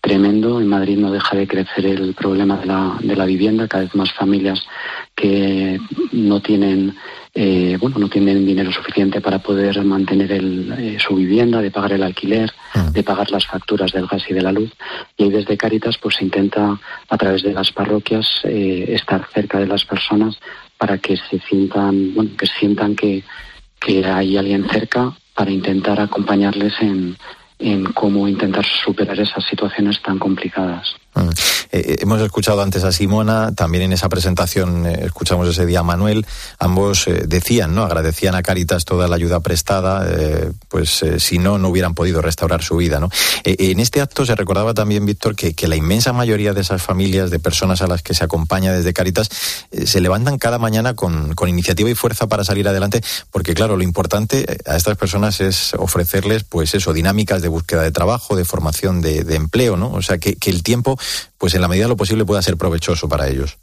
tremendo. En Madrid no deja de crecer el problema de la vivienda, cada vez más familias que no tienen no tienen dinero suficiente para poder mantener su vivienda, de pagar el alquiler, de pagar las facturas del gas y de la luz. Y ahí desde Cáritas pues se intenta, a través de las parroquias, estar cerca de las personas para que se sientan que hay alguien cerca, para intentar acompañarles en cómo intentar superar esas situaciones tan complicadas. Hemos escuchado antes a Simona, también en esa presentación escuchamos ese día a Manuel. Ambos decían, ¿no? Agradecían a Cáritas toda la ayuda prestada, si no hubieran podido restaurar su vida, ¿no? En este acto se recordaba también, Víctor, que la inmensa mayoría de esas familias, de personas a las que se acompaña desde Cáritas, se levantan cada mañana con iniciativa y fuerza para salir adelante, porque claro, lo importante a estas personas es ofrecerles, pues eso, dinámicas de búsqueda de trabajo, de formación de empleo, ¿no? O sea, que el tiempo, pues en la medida de lo posible, pueda ser provechoso para ellos.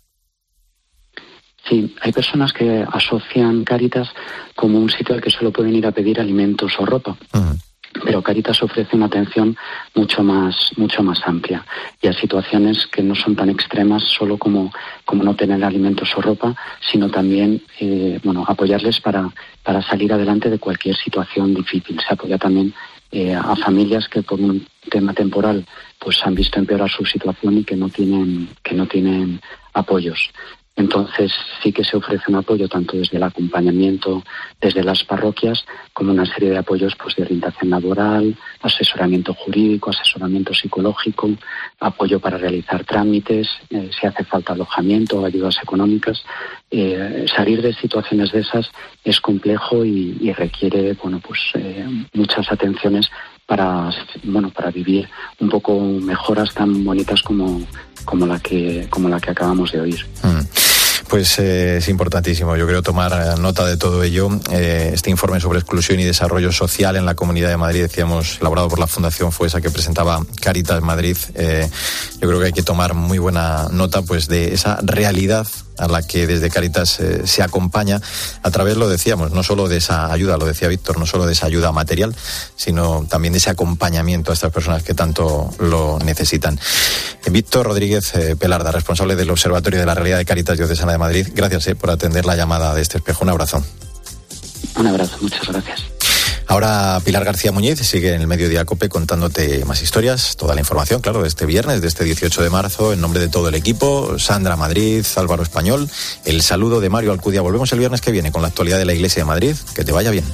Sí, hay personas que asocian Cáritas como un sitio al que solo pueden ir a pedir alimentos o ropa. Uh-huh. Pero Cáritas ofrece una atención mucho más amplia, y a situaciones que no son tan extremas solo como no tener alimentos o ropa, sino también apoyarles para salir adelante de cualquier situación difícil. Se apoya también a familias que por un tema temporal pues han visto empeorar su situación y que no tienen apoyos. Entonces sí que se ofrece un apoyo tanto desde el acompañamiento, desde las parroquias, como una serie de apoyos pues de orientación laboral, asesoramiento jurídico, asesoramiento psicológico, apoyo para realizar trámites, si hace falta alojamiento o ayudas económicas. Salir de situaciones de esas es complejo y requiere muchas atenciones para vivir un poco mejoras tan bonitas como la que acabamos de oír. Pues es importantísimo, yo creo, tomar nota de todo ello. Este informe sobre exclusión y desarrollo social en la Comunidad de Madrid, decíamos, elaborado por la Fundación FUESA, que presentaba Cáritas Madrid. Yo creo que hay que tomar muy buena nota pues de esa realidad a la que desde Cáritas se acompaña a través, lo decíamos, no solo de esa ayuda, lo decía Víctor, no solo de esa ayuda material, sino también de ese acompañamiento a estas personas que tanto lo necesitan. Víctor Rodríguez Pelarda, responsable del Observatorio de la Realidad de Cáritas Diocesana de Madrid, gracias por atender la llamada de este espejo. Un abrazo. Un abrazo, muchas gracias. Ahora Pilar García Muñiz sigue en el Mediodía COPE contándote más historias, toda la información, claro, de este viernes, de este 18 de marzo, en nombre de todo el equipo, Sandra Madrid, Álvaro Español, el saludo de Mario Alcudia. Volvemos el viernes que viene con la actualidad de la Iglesia de Madrid. Que te vaya bien.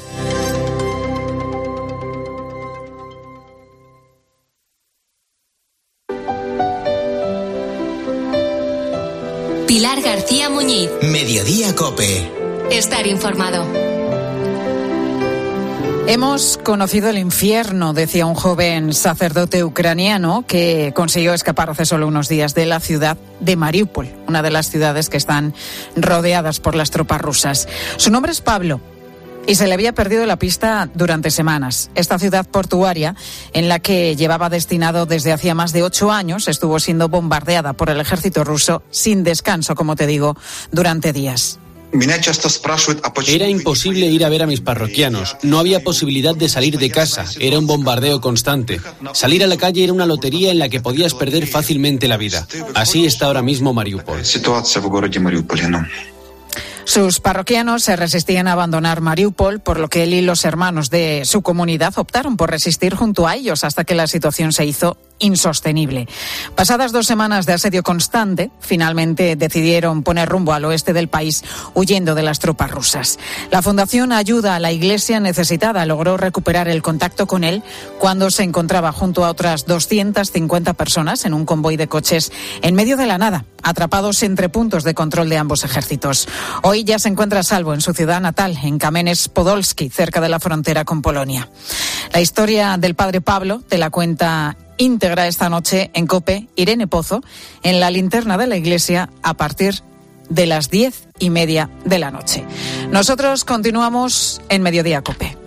Pilar García Muñiz. Mediodía COPE. Estar informado. Hemos conocido el infierno, decía un joven sacerdote ucraniano que consiguió escapar hace solo unos días de la ciudad de Mariupol, una de las ciudades que están rodeadas por las tropas rusas. Su nombre es Pablo y se le había perdido la pista durante semanas. Esta ciudad portuaria, en la que llevaba destinado desde hacía más de 8 años, estuvo siendo bombardeada por el ejército ruso sin descanso, como te digo, durante días. Era imposible ir a ver a mis parroquianos, no había posibilidad de salir de casa, era un bombardeo constante. Salir a la calle era una lotería en la que podías perder fácilmente la vida. Así está ahora mismo Mariupol. Sus parroquianos se resistían a abandonar Mariupol, por lo que él y los hermanos de su comunidad optaron por resistir junto a ellos hasta que la situación se hizo insostenible. Pasadas 2 semanas de asedio constante, finalmente decidieron poner rumbo al oeste del país, huyendo de las tropas rusas. La Fundación Ayuda a la Iglesia Necesitada logró recuperar el contacto con él cuando se encontraba junto a otras 250 personas en un convoy de coches en medio de la nada, atrapados entre puntos de control de ambos ejércitos. Hoy ya se encuentra a salvo en su ciudad natal, en Kamenets-Podolski, cerca de la frontera con Polonia. La historia del padre Pablo te la cuenta íntegra esta noche en COPE Irene Pozo, en la linterna de la iglesia, a partir de las 10:30 de la noche. Nosotros continuamos en Mediodía COPE.